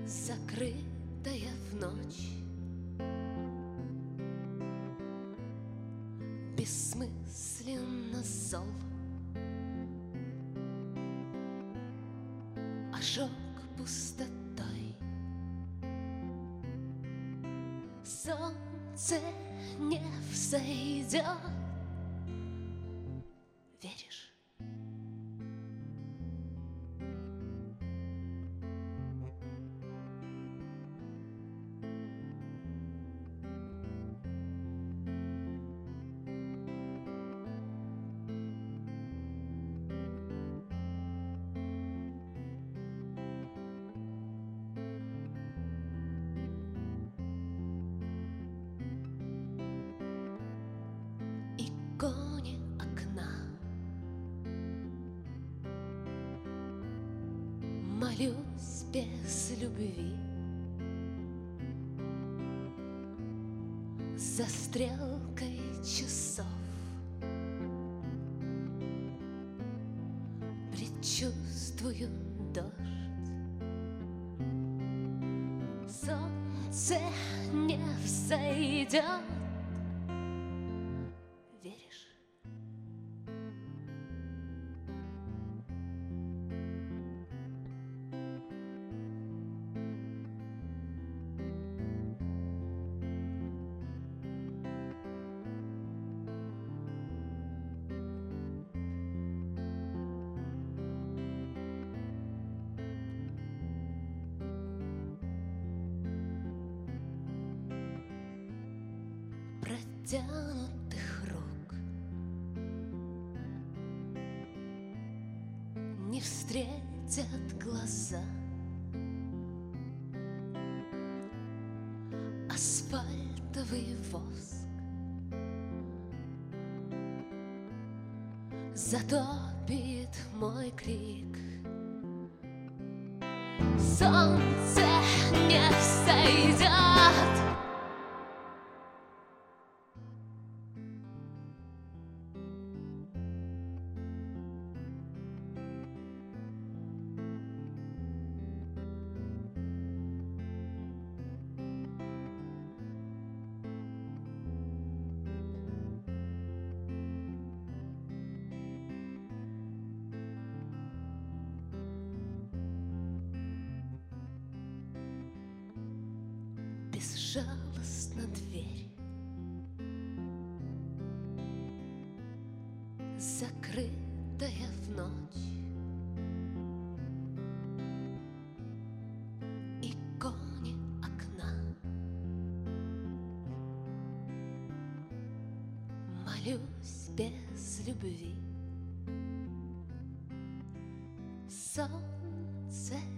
закрытая в ночь, бессмысленно зол, ожог пустотой. Солнце не взойдет, веришь? Иконе окна молюсь без любви, за стрелкой часов предчувствую дождь. Солнце не взойдет, веришь? Протянутых рук не встретят глаза, асфальтовый воск затопит мой крик. Солнце не взойдет, безжалостно дверь закрытая в ночь, иконе окна молюсь без любви. Солнце